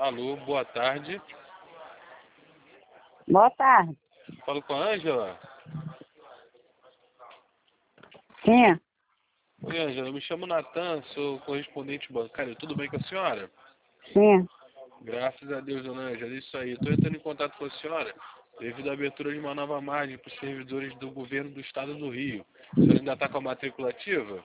Alô, boa tarde. Boa tarde. Falo com a Ângela. Sim. Oi, Ângela, eu me chamo Natan, sou correspondente bancário. Tudo bem com a senhora? Sim. Graças a Deus, dona Ângela. Isso aí. Estou entrando em contato com a senhora devido à abertura de uma nova margem para os servidores do governo do estado do Rio. A senhora ainda está com a matrícula ativa?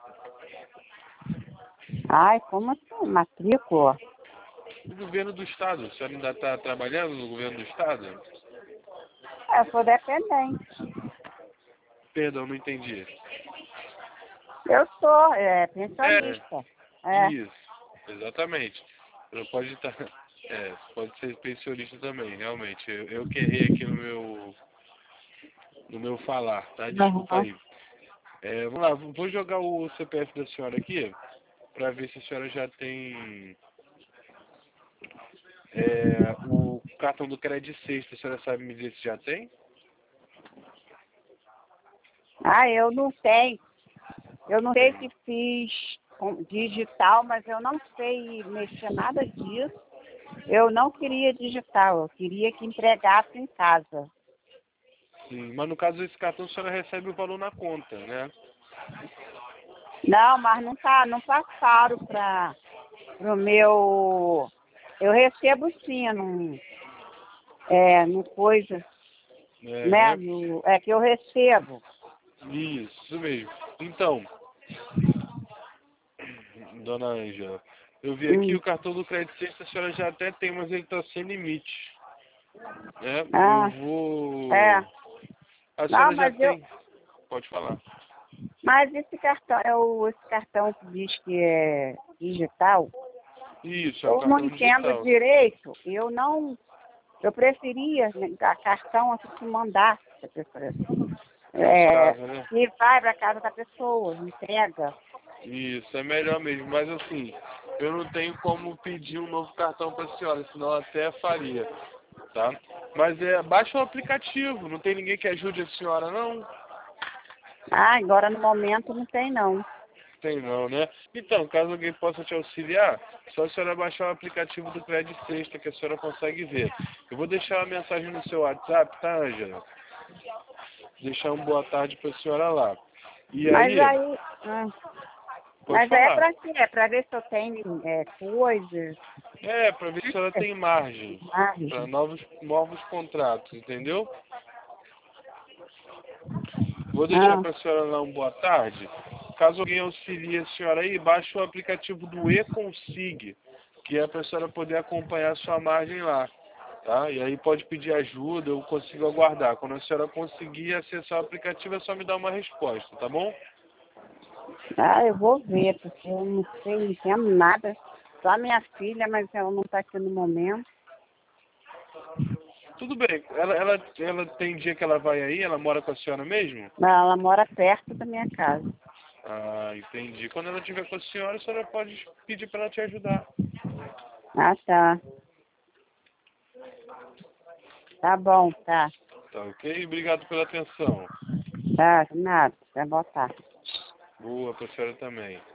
Ai, como assim? Matrícula? O governo do estado. A senhora ainda está trabalhando no governo do estado? Eu sou dependente. Perdão, não entendi. Eu sou pensionista. Isso, exatamente. Não pode estar. Pode ser pensionista também, realmente. Eu que errei aqui no meu falar, tá? Desculpa Uhum. aí. Vamos lá, vou jogar o CPF da senhora aqui para ver se a senhora já tem o cartão do crédito sexta. A senhora sabe me dizer se já tem? Ah, eu não tenho. Eu não sei Tem. se fiz digital, mas eu não sei mexer nada disso. Eu não queria digital, eu queria que entregasse em casa. Sim, mas no caso desse cartão a senhora recebe o valor na conta, né? Não, mas não passaram para o meu. Eu recebo sim, no coisa, né? Né? É que eu recebo. Isso mesmo. Então, dona Ângela, eu vi aqui Hum. o cartão do crédito sexta, a senhora já até tem, mas ele está sem limite. Né? Eu Ah, é. vou. A Não, senhora já tem. Pode falar. mas esse cartão esse cartão que diz que é digital, Isso, é um eu não cartão entendo digital. direito. Eu preferia, né, cartão assim que mandasse a pessoa. Nas casas, né? E vai para casa da pessoa, entrega. Isso, é melhor mesmo. Mas assim, eu não tenho como pedir um novo cartão para a senhora, senão eu até faria, tá? Mas baixa o aplicativo, não tem ninguém que ajude a senhora, não? Ah, agora no momento não tem não. Tem não, né? Então, caso alguém possa te auxiliar, só a senhora baixar o aplicativo do Crédito Sexta, que a senhora consegue ver. Eu vou deixar uma mensagem no seu WhatsApp, tá, Ângela? Deixar uma boa tarde para a senhora lá. E Mas aí, aí, pode mas é falar. para quê? É para ver se eu tenho coisas, Para ver se ela tem margem para margem. novos contratos, entendeu? Vou deixar Ah, para a senhora lá uma boa tarde. Caso alguém auxilie a senhora aí, baixe o aplicativo do eConsig, que é para a senhora poder acompanhar a sua margem lá, tá? E aí pode pedir ajuda, eu consigo aguardar. Quando a senhora conseguir acessar o aplicativo, é só me dar uma resposta, tá bom? eu vou ver, porque eu não sei, não entendo nada. Só minha filha, mas ela não está aqui no momento. Tudo bem. Ela tem dia que ela vai aí? Ela mora com a senhora mesmo? Ela mora perto da minha casa. Ah, entendi. Quando ela estiver com a senhora pode pedir para ela te ajudar. Ah, tá. Tá bom, tá. Tá ok? Obrigado pela atenção. Tá, nada. Tá, boa tarde. Boa para a senhora também.